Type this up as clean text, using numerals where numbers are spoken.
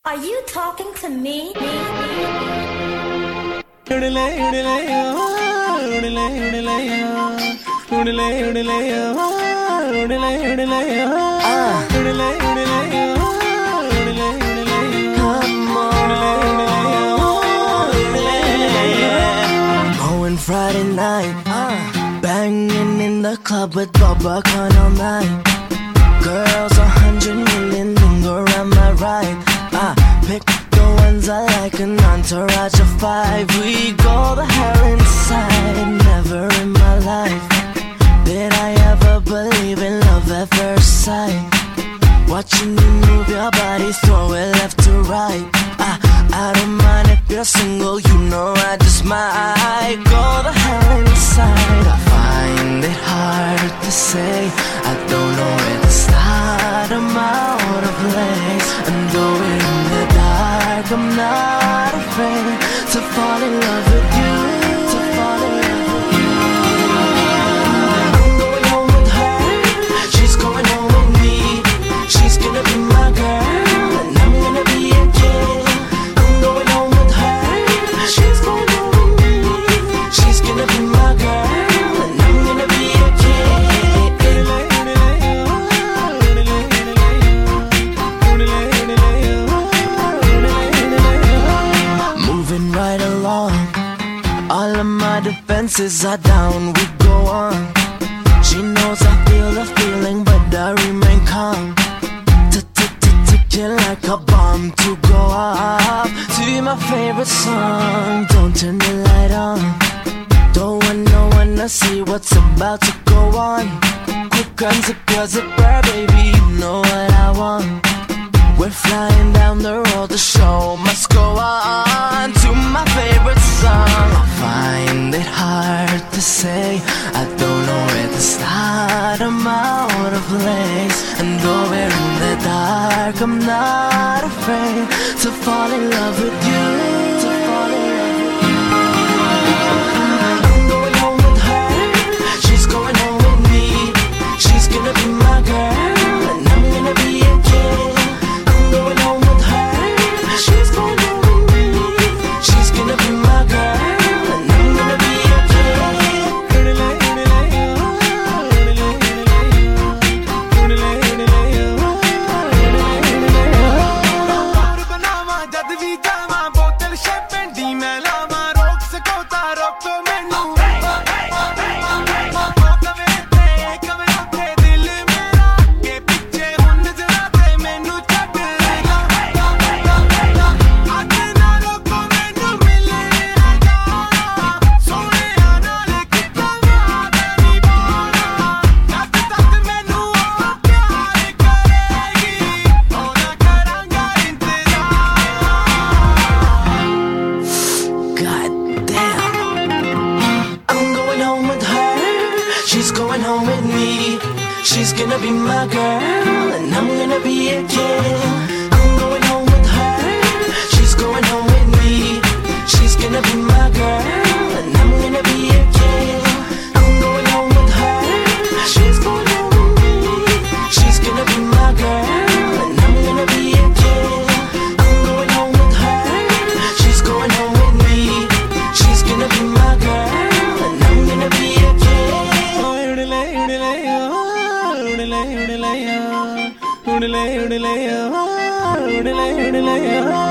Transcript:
Are you talking to me? Going Friday night, banging in the club with Bubba Khan all night. Girls 100 million linger around my right. Pick the ones I like, an entourage of 5. We go the hell inside. Never in my life did I ever believe in love at first sight. Watching you move your body, throw it left to right. I don't mind if you're single, you know I just might go the hell inside. I find it hard to say, I don't know where to start. I'm out of place, and though we're in the dark, I'm not afraid to fall in love with you. To fall in love with you. I'm going home with her, she's going home with me. She's gonna be my girl, and I'm gonna be a kid. I'm going home with her, she's going home with me. She's gonna be my girl, and I'm gonna be a kid. Moving right along, all of my defenses are down, we go on. She knows I feel the feeling, but I remain calm. Ticking like a bomb to go off to my favorite song. Don't turn the light on, don't want no one to see what's about to go on. Quick unzip your zipper, baby, you know what I want. We're flying down the road, the show must go on to my favorite song. I find it hard to say, I don't know where to start. I'm out of place, and though we're in the dark, I'm not afraid to fall in love with you. To fall in love with you. I'm going home with her, she's going home with me. She's gonna be my girl, and I'm gonna be a kid. Going home with her, she's going home with me. She's gonna be my girl, and I'm gonna be a kid. She's going home with me. She's gonna be my girl, and I'm gonna be a kid. I'm going home with her, she's going home with me. She's gonna be my girl, and I'm gonna be a kid. I'm going home with her, she's going home with me. She's gonna be my girl, and I'm gonna be a kid. I'm going home with her, she's going home with me. She's gonna be my girl, and I'm gonna be a kid. Udale, udale, udale, udale, udale, udale.